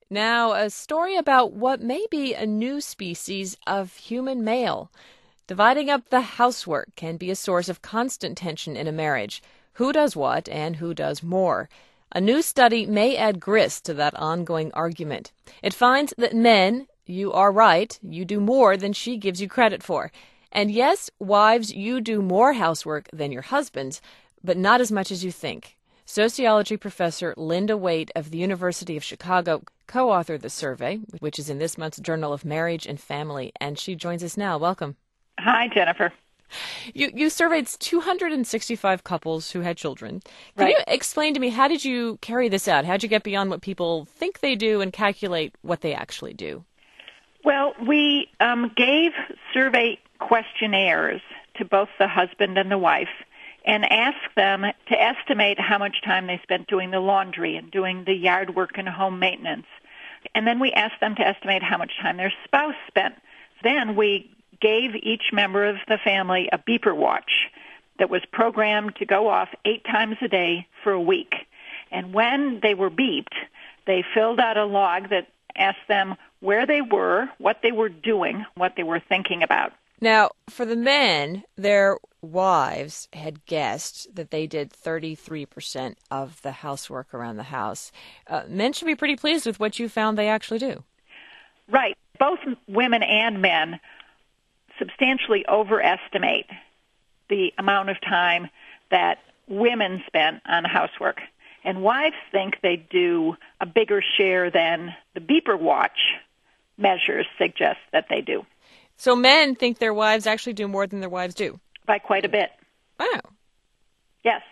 Now, a story about what may be a new species of human male. Dividing up the housework can be a source of constant tension in a marriage. Who does what and who does more? A new study may add grist to that ongoing argument. It finds that men, you are right, you do more than she gives you credit for. And yes, wives, you do more housework than your husbands, but not as much as you think. Sociology professor Linda Waite of the University of Chicago co-authored the survey, which is in this month's Journal of Marriage and Family, and she joins us now. Welcome. Hi, Jennifer. You surveyed 265 couples who had children. Can Right. you explain to me, how did you carry this out? How did you get beyond what people think they do and calculate what they actually do? Well, we gave survey questionnaires to both the husband and the wife and asked them to estimate how much time they spent doing the laundry and doing the yard work and home maintenance. And then we asked them to estimate how much time their spouse spent. Then we gave each member of the family a beeper watch that was programmed to go off 8 times a day for a week. And when they were beeped, they filled out a log that asked them where they were, what they were doing, what they were thinking about. Now, for the men, their wives had guessed that they did 33% of the housework around the house. Men should be pretty pleased with what you found they actually do. Right. Both women and men substantially overestimate the amount of time that women spend on housework. And wives think they do a bigger share than the beeper watch measures suggest that they do. So men think their wives actually do more than their wives do? By quite a bit. Wow. Yes.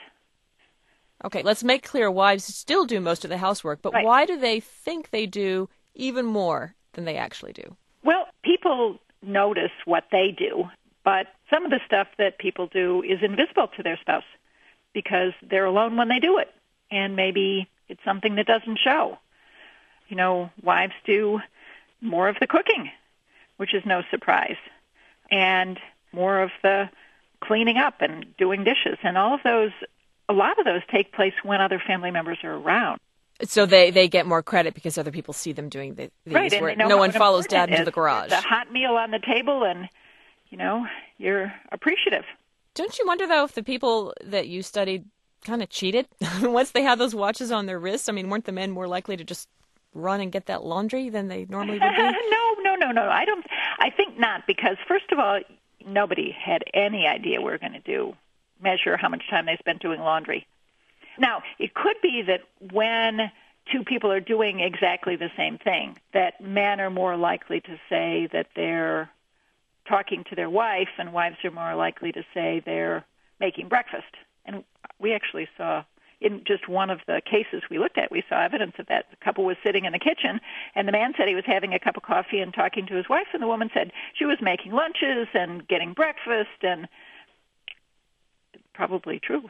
Okay, let's make clear wives still do most of the housework, but Right. why do they think they do even more than they actually do? Well, people notice what they do, but some of the stuff that people do is invisible to their spouse because they're alone when they do it. And maybe it's something that doesn't show. You know, wives do more of the cooking, which is no surprise, and more of the cleaning up and doing dishes. And all of those, a lot of those take place when other family members are around. So they get more credit because other people see them doing these, Right, and where they know no how one follows important dad it into the is. garage. There's a hot meal on the table, and, you know, you're appreciative. Don't you wonder, though, if the people that you studied kind of cheated once they had those watches on their wrists? I mean, weren't the men more likely to just run and get that laundry than they normally would be? No. I think not, because first of all, nobody had any idea we were going to measure how much time they spent doing laundry. Now, it could be that when two people are doing exactly the same thing, that men are more likely to say that they're talking to their wife, and wives are more likely to say they're making breakfast. And we actually saw, in just one of the cases we looked at, we saw evidence of that. The couple was sitting in the kitchen, and the man said he was having a cup of coffee and talking to his wife, and the woman said she was making lunches and getting breakfast, and probably true.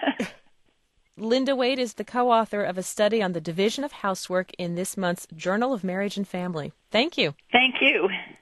Linda Waite is the co-author of a study on the division of housework in this month's Journal of Marriage and Family. Thank you. Thank you.